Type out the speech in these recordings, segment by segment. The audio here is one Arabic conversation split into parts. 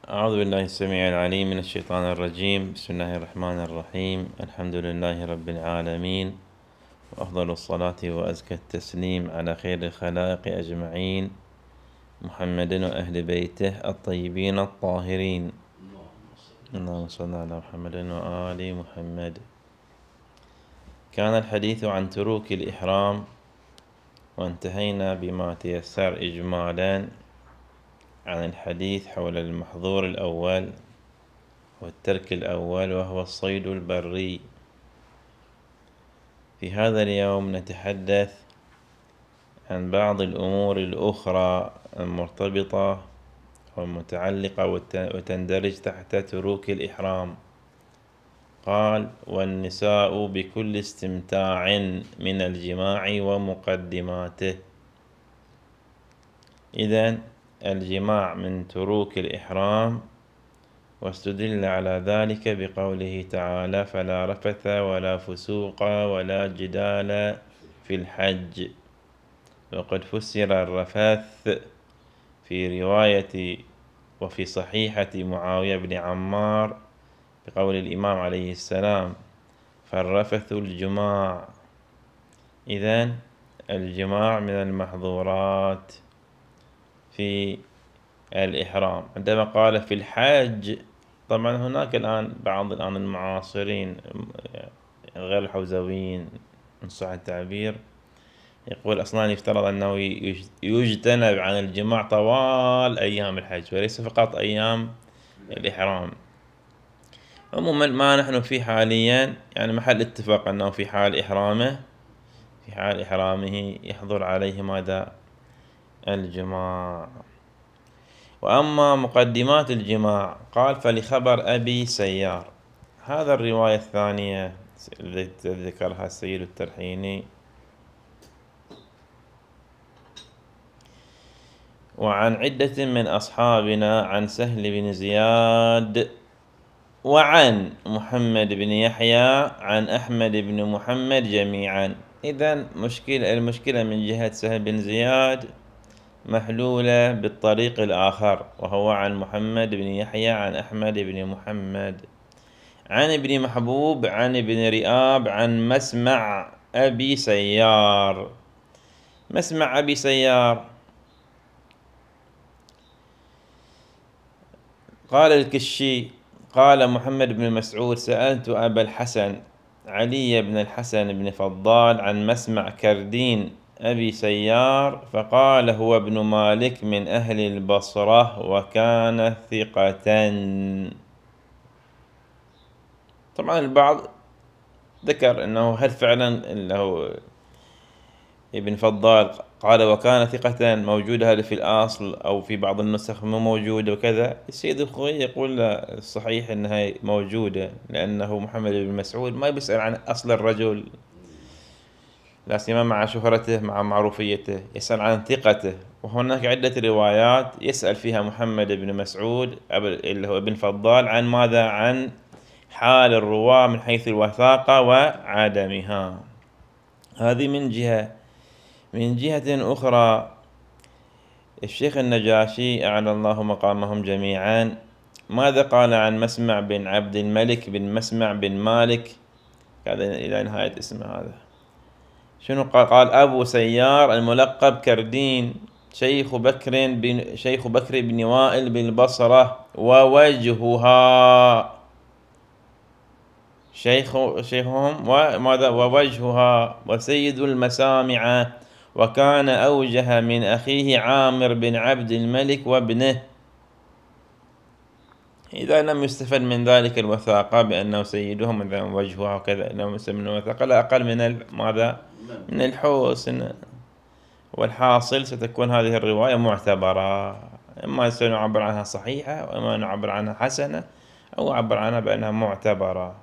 أعوذ بالله السميع العليم من الشيطان الرجيم. بسم الله الرحمن الرحيم. الحمد لله رب العالمين، وأفضل الصلاة وأزكى التسليم على خير الخلائق أجمعين، محمد وأهل بيته الطيبين الطاهرين. اللهم صل على محمد وآل محمد. كان الحديث عن تروك الإحرام، وانتهينا بما تيسر إجمالا عن الحديث حول المحظور الأول والترك الأول، وهو الصيد البري. في هذا اليوم نتحدث عن بعض الأمور الأخرى المرتبطة والمتعلقة وتندرج تحت تروك الإحرام. قال: والنساء بكل استمتاع من الجماع ومقدماته. إذن الجماع من تروك الإحرام، واستدل على ذلك بقوله تعالى: فلا رفث ولا فسوق ولا جدال في الحج. وقد فسر الرفث في رواية وفي صحيحة معاوية بن عمار بقول الإمام عليه السلام: فالرفث الجماع. إذن الجماع من المحظورات في الإحرام. عندما قال في الحج، طبعا هناك الآن بعض المعاصرين غير الحوزويين إن صح التعبير يقول أصلا يفترض أنه يجتنب عن الجماع طوال أيام الحج وليس فقط أيام الإحرام. عموما ما نحن فيه حاليا يعني محل اتفاق أنه في حال إحرامه يحضر عليه ماذا؟ الجماع. وأما مقدمات الجماع قال: فلخبر أبي سيار. هذا الرواية الثانية التي ذكرها السيد الترحيني: وعن عدة من أصحابنا عن سهل بن زياد وعن محمد بن يحيى عن أحمد بن محمد جميعا. إذن المشكلة من جهة سهل بن زياد محلولة بالطريق الآخر، وهو عن محمد بن يحيى عن أحمد بن محمد عن ابن محبوب عن ابن رئاب عن مسمع أبي سيار. مسمع أبي سيار قال الكشي قال محمد بن مسعود: سألت أبا الحسن علي بن الحسن بن فضال عن مسمع كردين أبي سيار، فقال: هو ابن مالك من أهل البصرة وكان ثقة. طبعا البعض ذكر أنه هل فعلا له ابن فضال قال وكان ثقة موجودة هذا في الأصل أو في بعض النسخ مو موجودة وكذا. السيد الخوئي يقول لا، الصحيح أنها موجودة، لأنه محمد بن مسعود ما بيسأل عن أصل الرجل، لا سيما مع شهرته مع معروفيته، يسأل عن ثقته. وهناك عدة روايات يسأل فيها محمد بن مسعود اللي هو ابن فضال عن ماذا؟ عن حال الرواة من حيث الوثاقة وعدمها. هذه من جهة. من جهة أخرى الشيخ النجاشي أعلى الله مقامهم جميعا ماذا قال عن مسمع بن عبد الملك بن مسمع بن مالك؟ هذا إلى نهاية اسمه. هذا شنو قال؟ قال: أبو سيار الملقب كردين شيخ بكر بن وائل بالبصرة، ووجهها شيخهم وماذا؟ ووجهها وسيد المسامع، وكان أوجه من أخيه عامر بن عبد الملك وابنه. إذا لم يستفد من ذلك الوثاقة بأنه سيدهم مثلا وجهها وكذا، إنه يستفد من الوثاقة لا أقل من ماذا؟ من الحسن. والحاصل ستكون هذه الرواية معتبرة، إما سنعبر عنها صحيحة، وإما نعبر عنها حسنة، أو نعبر عنها بأنها معتبرة.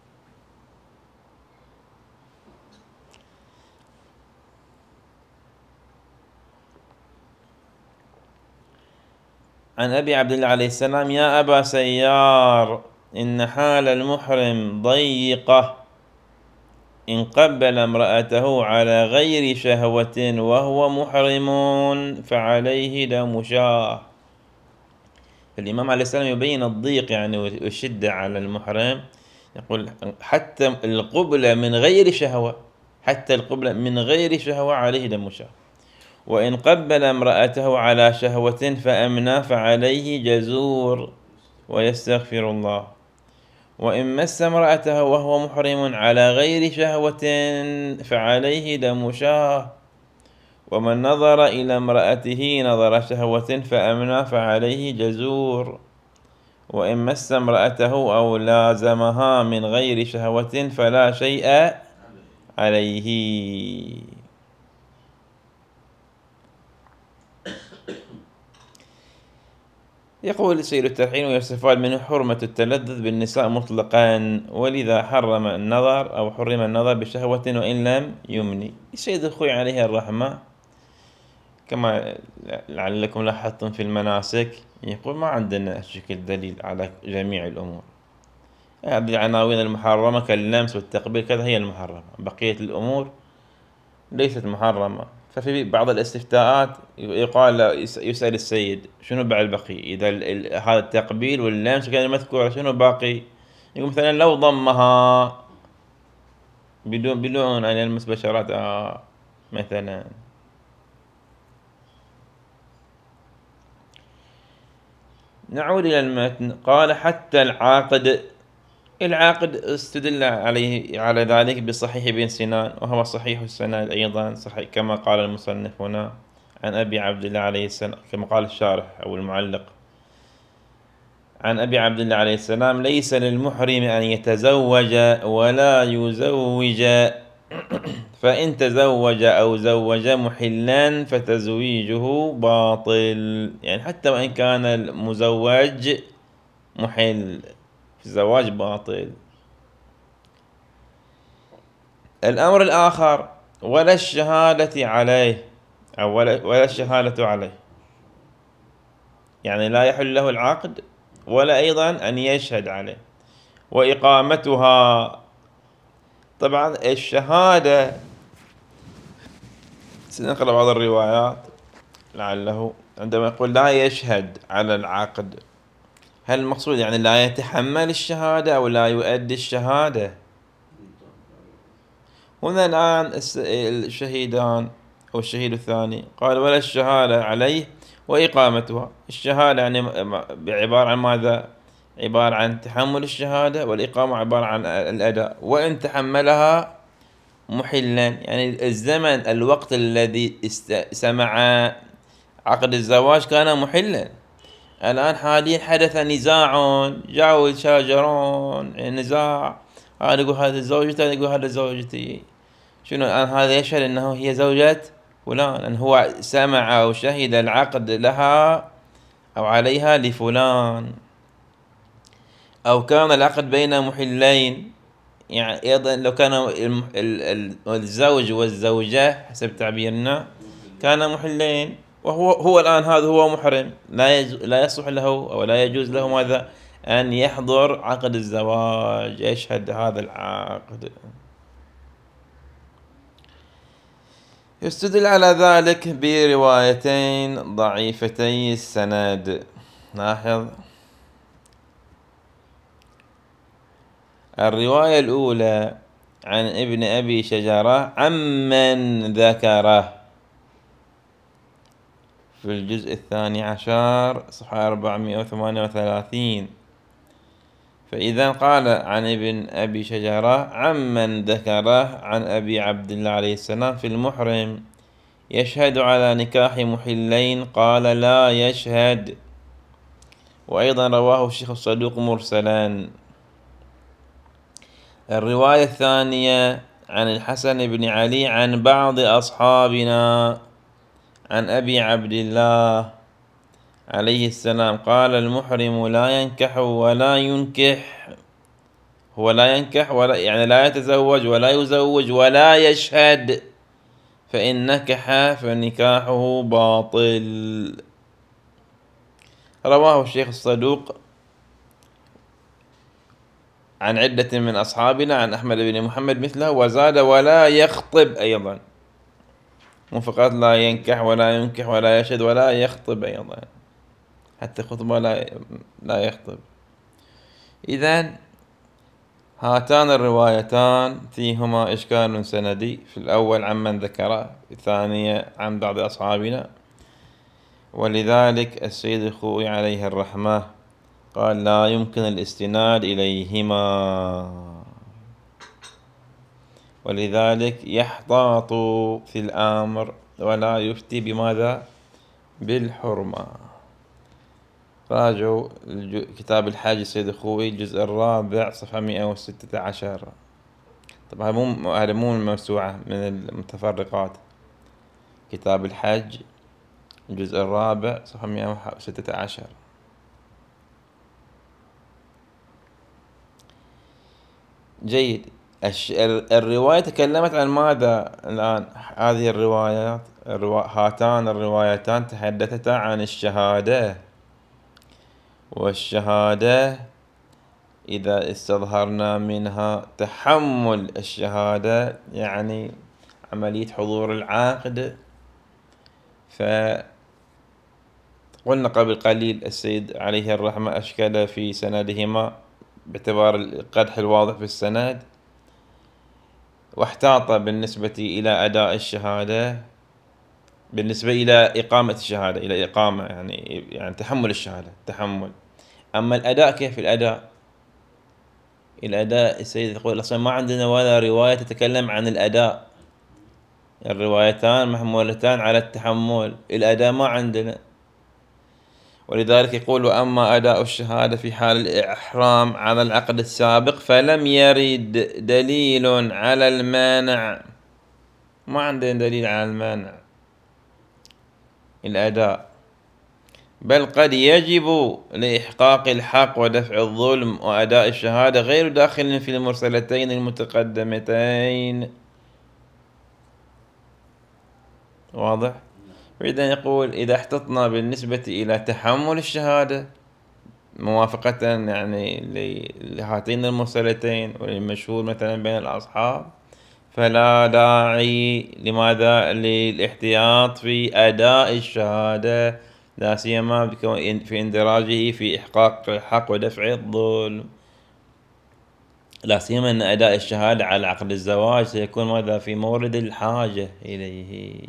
عن أبي عبد الله عليه السلام: يا أبا سيار، إن حال المحرم ضيقة، إن قبل امرأته على غير شهوة وهو محرم فعليه دم شاه. فالإمام عليه السلام يبين الضيق يعني والشدة على المحرم، يقول حتى القبلة من غير شهوة، حتى القبلة من غير شهوة عليه دم شهوة. وإن قبل امرأته على شهوة فأمنى فعليه جزور ويستغفر الله. وإن مس امرأته وهو محرم على غير شهوة فعليه دم شاه. ومن نظر إلى امرأته نظر شهوة فأمنى فعليه جزور. وإن مس امرأته أو لازمها من غير شهوة فلا شيء عليه. يقول سيد التلحين: ويستفاد منه حرمة التلذذ بالنساء مطلقا، ولذا حرم النظر أو حرم النظر بشهوة وإن لم يمني. السيد الخوي عليه الرحمة كما لعلكم لاحظتم في المناسك يقول ما عندنا شكل دليل على جميع الأمور، هذه العناوين المحرمة كاللمس والتقبيل كذا هي المحرمة، بقية الأمور ليست محرمة. ففي بعض الاستفتاءات يقال يسأل السيد شنو بعد البقي، إذا هذا التقبيل واللمس وكذا مذكورة شنو باقي؟ يقول مثلا لو ضمها بدون أن يلمس بشرتها مثلا. نعود إلى المتن. قال: حتى العاقد استدل على ذلك بصحيح ابن سنان، وهو صحيح السند أيضا صحيح كما قال المصنف هنا عن أبي عبد الله عليه السلام، كما قال الشارح أو المعلق عن أبي عبد الله عليه السلام: ليس للمحرم أن يتزوج ولا يزوج، فإن تزوج أو زوج محلا فتزويجه باطل. يعني حتى وإن كان المزوج محل الزواج باطل. الأمر الآخر: ولا الشهادة عليه أو ولا الشهادة عليه، يعني لا يحل له العقد ولا أيضا أن يشهد عليه. وإقامتها، طبعا الشهادة سنقرأ بعض الروايات لعله عندما يقول لا يشهد على العقد، هل المقصود يعني لا يتحمل الشهادة أو لا يؤدي الشهادة؟ هنا الآن الشهيدان أو الشهيد الثاني قال: ولا الشهادة عليه وإقامتها. الشهادة يعني عبارة عن ماذا؟ عبارة عن تحمل الشهادة، والإقامة عبارة عن الأداء. وإن تحملها محلا، يعني الزمن الوقت الذي سمع عقد الزواج كان محلا. الآن حاليا حدث نزاع، جاءوا يتشاجرون نزاع، هذا يقول هذا زوجته، هذا يقول هذا زوجتي. شنو الآن هذا يشهد أنه هي زوجة فلان، أن هو سمع أو شهد العقد لها أو عليها لفلان. أو كان العقد بين محلين، يعني أيضا لو كان الزوج والزوجة حسب تعبيرنا كان محلين، وهو الآن هذا هو محرم، لا يصح له أو لا يجوز له ماذا؟ أن يحضر عقد الزواج، يشهد هذا العقد. يستدل على ذلك بروايتين ضعيفتي السند. لاحظ الرواية الأولى عن ابن أبي شجرة عمن ذكره في الجزء 12 صفحة 438. فإذا قال عن ابن أبي شجرة عمن ذكره عن أبي عبد الله عليه السلام في المحرم يشهد على نكاح محلين، قال لا يشهد. وأيضا رواه الشيخ الصدوق مرسلا. الرواية الثانية عن الحسن بن علي عن بعض أصحابنا عن أبي عبد الله عليه السلام قال: المحرم لا ينكح ولا ينكح، هو لا ينكح ولا يعني لا يتزوج ولا يزوج ولا يشهد، فإن نكح فنكاحه باطل. رواه الشيخ الصدوق عن عدة من أصحابنا عن أحمد بن محمد مثله، وزاد ولا يخطب أيضا، مو فقط لا ينكح ولا ينكح ولا يشهد ولا يخطب أيضا. حتى خطبة لا يخطب. إذن هاتان الروايتان فيهما إشكال سندي، في الأول عمن ذكره، في الثانية عن بعض أصحابنا، ولذلك السيد الخوئي عليه الرحمة قال لا يمكن الاستناد إليهما، ولذلك يحتاط في الأمر ولا يفتي بماذا؟ بالحرمة. راجعوا كتاب الحاج السيد الخوئي الجزء الرابع صفحة 116. طبعا هذا مو من موسوعة من المتفرقات. كتاب الحج الجزء الرابع صفحة 116. جيد. الرواية تكلمت عن ماذا الآن؟ هذه الروايات هاتان الروايتان تحدثتا عن الشهادة، والشهادة إذا استظهرنا منها تحمل الشهادة يعني عملية حضور العقد. فقلنا قبل قليل السيد عليه الرحمة أشكل في سندهما باعتبار القدح الواضح في السند، واحتاط بالنسبة إلى أداء الشهادة، بالنسبة إلى إقامة الشهادة، إلى إقامة يعني تحمل الشهادة تحمل. أما الأداء كيف الأداء؟ الأداء السيد يقول أصلا ما عندنا ولا رواية تتكلم عن الأداء، الروايتان محمولتان على التحمل، الأداء ما عندنا. ولذلك يقول وأما أداء الشهادة في حال الإحرام على العقد السابق فلم يرد دليل على المانع، ما عندنا دليل على المانع الأداء، بل قد يجب لإحقاق الحق ودفع الظلم وأداء الشهادة غير داخل في المرسلتين المتقدمتين. واضح؟ فإذا يقول إذا احتطنا بالنسبة إلى تحمل الشهادة موافقة يعني لهاتين المرسلتين والمشهور مثلا بين الأصحاب، فلا داعي لماذا؟ للاحتياط في أداء الشهادة، لا سيما في اندراجه في إحقاق الحق ودفع الظلم، لا سيما أن أداء الشهادة على عقد الزواج سيكون ماذا؟ في مورد الحاجة إليه.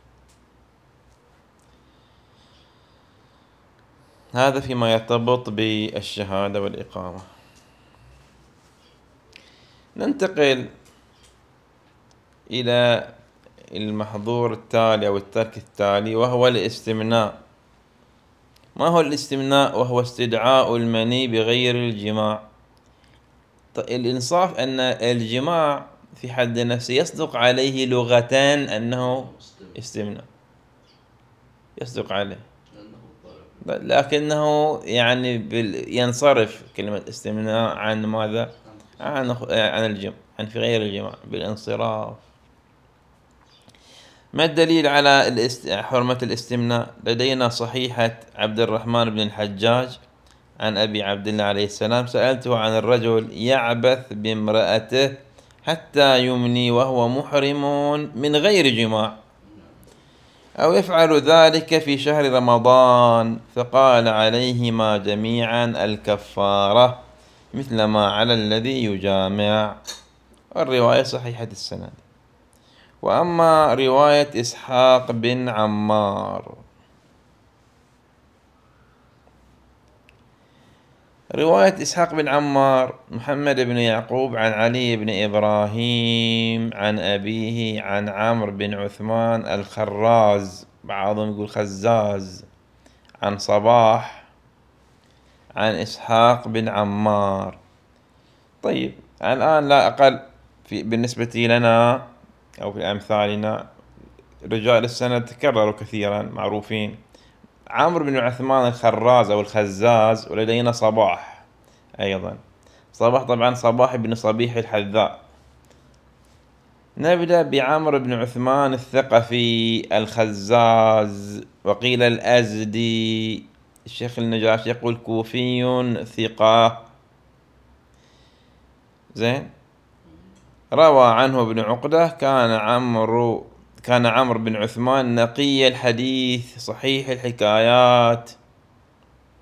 هذا فيما يرتبط بالشهادة والإقامة. ننتقل إلى المحظور التالي أو الترك التالي، وهو الاستمناء. ما هو الاستمناء؟ وهو استدعاء المني بغير الجماع. الإنصاف أن الجماع في حد نفسه يصدق عليه لغتان أنه استمناء، يصدق عليه، لكنه يعني ينصرف كلمة استمناء عن ماذا؟ عن الجماع، عن في غير الجماع بالانصراف. ما الدليل على حرمة الاستمناء؟ لدينا صحيحة عبد الرحمن بن الحجاج عن أبي عبد الله عليه السلام سألته عن الرجل يعبث بامرأته حتى يمني وهو محرم من غير جماع، أو يفعل ذلك في شهر رمضان، فقال عليهما جميعا الكفارة مثل ما على الذي يجامع. الرواية صحيحة السند. وأما رواية إسحاق بن عمار، رواية إسحاق بن عمار محمد بن يعقوب عن علي بن إبراهيم عن أبيه عن عمرو بن عثمان الخراز، بعضهم يقول خزاز، عن صباح عن إسحاق بن عمار. طيب الآن لا أقل بالنسبة لنا أو في أمثالنا رجال السند تكرروا كثيرا معروفين، عمرو بن عثمان الخراز أو الخزاز، ولدينا صباح أيضا. صباح طبعا صباح بن صبيح الحذاء. نبدأ بعمرو بن عثمان الثقفي الخزاز، وقيل الأزدي. الشيخ النجاشي يقول كوفي ثقة. زين. روى عنه ابن عقدة كان عمرو بن عثمان نقي الحديث صحيح الحكايات.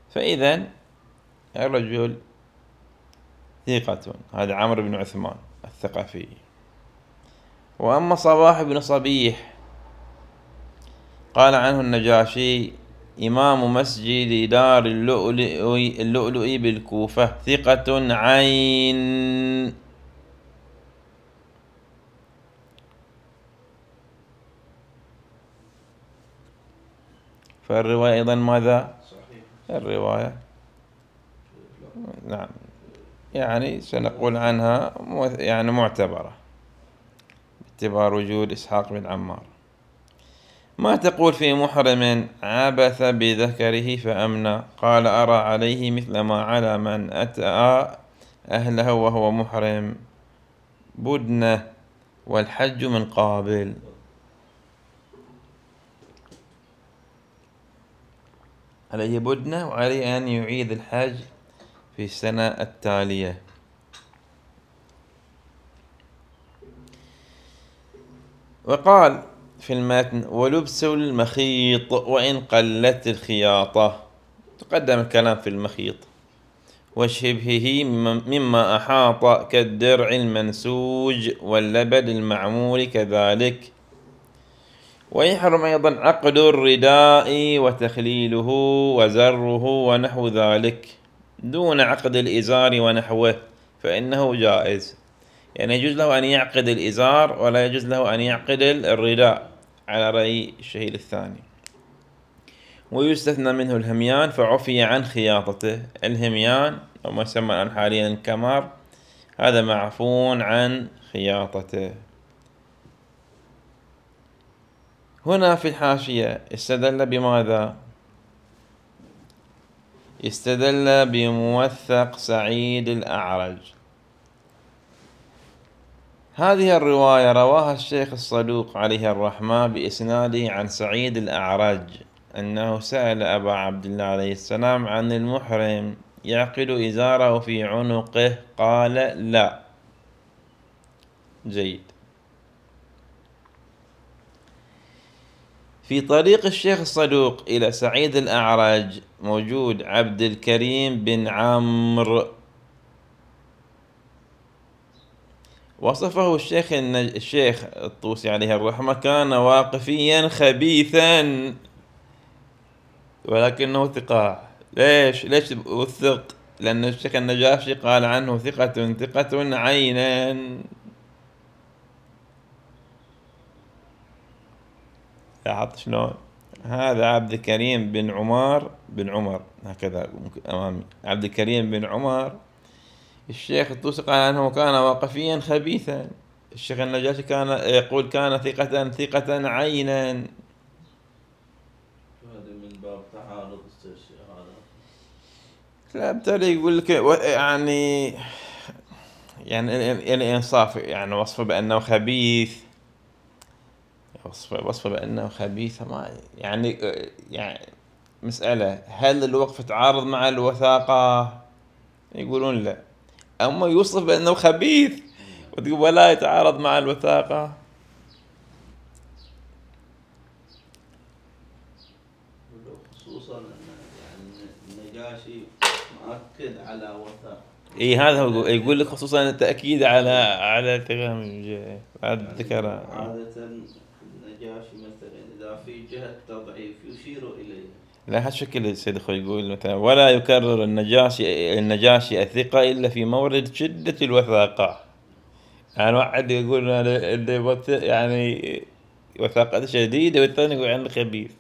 فإذا الرجل ثقة. هذا عمرو بن عثمان الثقفي. وأما صباح بن صبيح قال عنه النجاشي: إمام مسجد دار اللؤلؤ بالكوفة، ثقة عين. فالرواية أيضا ماذا؟ صحيح. الرواية نعم يعني سنقول عنها يعني معتبرة باعتبار وجود إسحاق بن عمار. ما تقول في محرم عبث بذكره فأمنى؟ قال: أرى عليه مثل ما على من أتى أهله وهو محرم، بدنة، والحج من قابل. عليه بدنة وعليه أن يعيد الحج في السنة التالية. وقال في المتن: ولبس المخيط وإن قلت الخياطة. تقدم الكلام في المخيط وشبهه مما أحاط كالدرع المنسوج واللبد المعمول كذلك. ويحرم أيضا عقد الرداء وتخليله وزره ونحو ذلك دون عقد الإزار ونحوه، فإنه جائز. يعني يجوز له أن يعقد الإزار ولا يجوز له أن يعقد الرداء على رأي الشهيد الثاني. ويستثنى منه الهميان فعفي عن خياطته. الهميان أو ما يسمى الآن حاليا الكمر، هذا معفو عن خياطته. هنا في الحاشية استدل بماذا؟ استدل بموثق سعيد الأعرج. هذه الرواية رواها الشيخ الصدوق عليه الرحمة بإسناده عن سعيد الأعرج أنه سأل أبا عبد الله عليه السلام عن المحرم يعقد إزاره في عنقه، قال: لا. جيد. في طريق الشيخ الصدوق إلى سعيد الأعرج موجود عبد الكريم بن عمرو، وصفه الشيخ الطوسي عليه الرحمة: كان واقفيا خبيثا ولكنه ثقة. ليش وثق؟ لأن الشيخ النجاشي قال عنه ثقة عينا. لاحظت شلون؟ هذا عبد الكريم بن عمر هكذا أمامي، عبد الكريم بن عمر. الشيخ الطوسي قال عنه كان واقفيا خبيثا. الشيخ النجاشي كان يقول كان ثقة عينا. هذا من باب تعارض هذا. لا بالتالي يقول لك يعني الإنصاف، يعني وصفه بأنه خبيث، وصفه بأنه خبيث ما يعني مسألة هل الوقف تعارض مع الوثاقة؟ يقولون لا. أما يوصف بأنه خبيث وتقول ولا يتعارض مع الوثاقة. خصوصا أن يعني النجاشي مؤكد على وثاق. اي هذا هو يقول لك خصوصا التأكيد على التغام بعد ذكر. عادة النجاشي مثلا إذا في جهة تضعيف يشير إليه. لا هالشكل السيد أخوي يقول مثلا: ولا يكرر النجاشي الثقة إلا في مورد شدة الوثاقة. يعني واحد يقول اللي يعني وثاقته شديدة والثاني يقول عنه خبيث.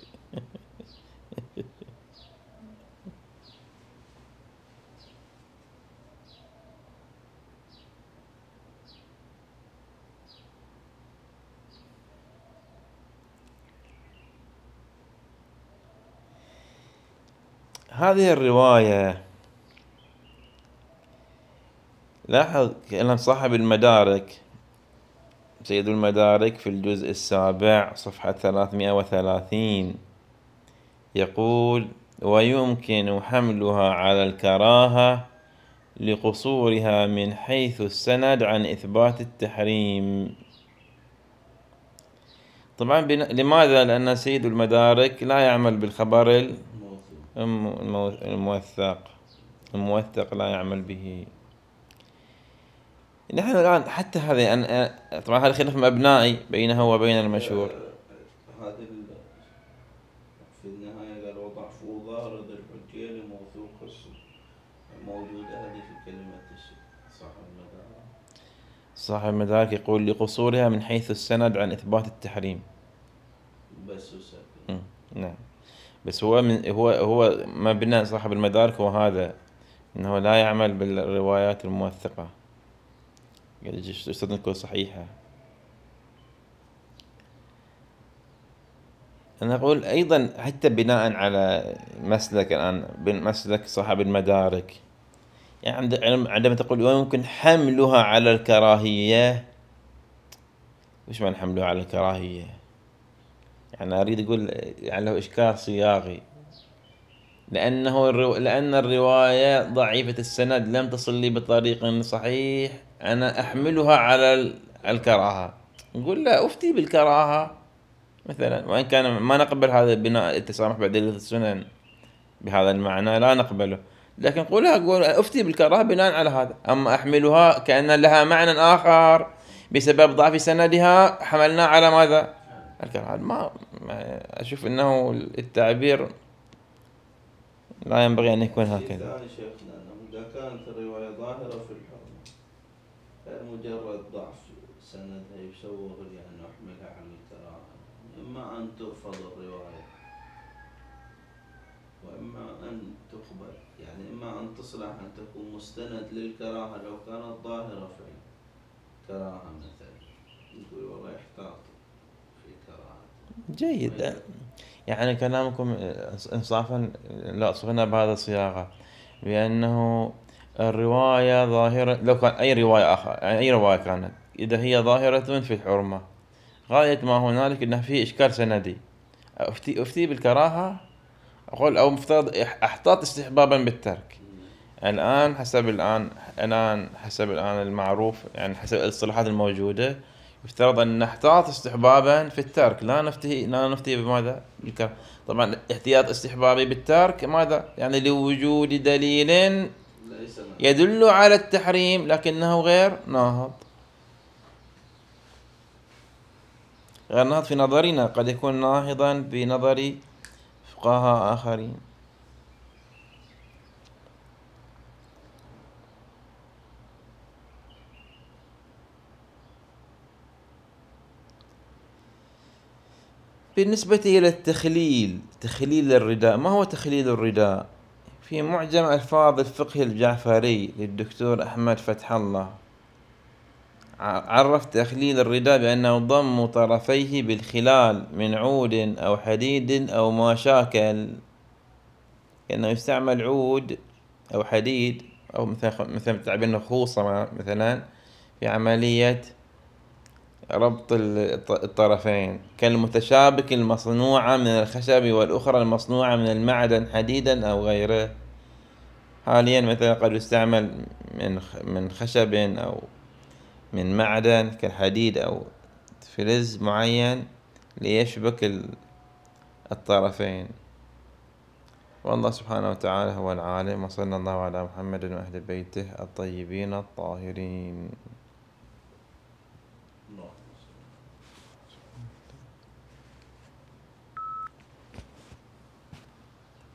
هذه الرواية لاحظ كلام صاحب المدارك، سيد المدارك في الجزء السابع صفحة 330 يقول: ويمكن حملها على الكراهة لقصورها من حيث السند عن إثبات التحريم. طبعا لماذا؟ لأن سيد المدارك لا يعمل بالخبر الموثق لا يعمل به. نحن الآن حتى هذا طبعا هذا خلاف مبنائي بينه وبين المشهور. هذا في النهاية قال وضعفوا ظاهر ذي الحجية لموثوق موجودة هذه في كلمة صاحب المدارك. صاحب المدارك يقول لقصورها من حيث السند عن إثبات التحريم. بس وساكن. نعم. بس هو مبنى صاحب المدارك هو هذا، إنه لا يعمل بالروايات الموثقة، يشترط تكون صحيحة. أنا أقول أيضا حتى بناء على مسلك الآن، مسلك صاحب المدارك، يعني عندما تقول ويمكن حملها على الكراهية، وش معنى حملها على الكراهية؟ يعني أريد أقول يعني له إشكال صياغي، لأن الرواية ضعيفة السند لم تصل لي بطريق صحيح، أنا أحملها على الكراهة. نقول لا، أفتي بالكراهة مثلا، وإن كان ما نقبل هذا بناء التسامح بأدلة السنن بهذا المعنى، لا نقبله، لكن أقول أفتي بالكراهة بناء على هذا. أما أحملها كأن لها معنى آخر بسبب ضعف سندها، حملنا على ماذا؟ الكراهة. ما أشوف أنه التعبير لا ينبغي أن يكون هكذا. ثاني شيخنا أنه إذا كانت الرواية ظاهرة في الحرمة، غير مجرد ضعف سندها يسوغ لأن أحملها على الكراهة. إما أن ترفض الرواية وإما أن تقبل، يعني إما أن تصلح أن تكون مستند للكراهة لو كانت ظاهرة في الكراهة مثلا، نقول والله احتاط في كراهة. جيد. يعني كلامكم إنصافا لا صغنا بهذا الصياغة، بأنه الرواية ظاهرة، لو كان أي رواية آخر، يعني أي رواية كانت، إذا هي ظاهرة في الحرمة، غاية ما هنالك أنه فيه إشكال سندي، أفتي بالكراهة، أقول أو مفترض أحتاط استحبابا بالترك. الآن حسب المعروف، يعني حسب الاصطلاحات الموجودة، يفترض أن نحتاط استحبابا في الترك، لا نفتي بماذا؟ بالكراهة. طبعا احتياط استحبابي بالترك ماذا؟ يعني لوجود دليل يدل على التحريم لكنه غير ناهض في نظرنا، قد يكون ناهضا بنظر فقهاء آخرين. بالنسبة إلى تخليل الرداء، ما هو تخليل الرداء؟ في معجم ألفاظ الفقه الجعفري للدكتور أحمد فتح الله، عرف تخليل الرداء بأنه ضم طرفيه بالخلال من عود أو حديد أو ما شاكل، كأنه يستعمل عود أو حديد أو مثل تعبير نخوصة مثلا في عملية ربط الطرفين، كالمتشابك المصنوعة من الخشب والأخرى المصنوعة من المعدن حديدا أو غيره. حاليا مثلا قد يستعمل من خشب أو من معدن كالحديد أو فلز معين ليشبك الطرفين. والله سبحانه وتعالى هو العالم، وصلى الله على محمد وأهل بيته الطيبين الطاهرين.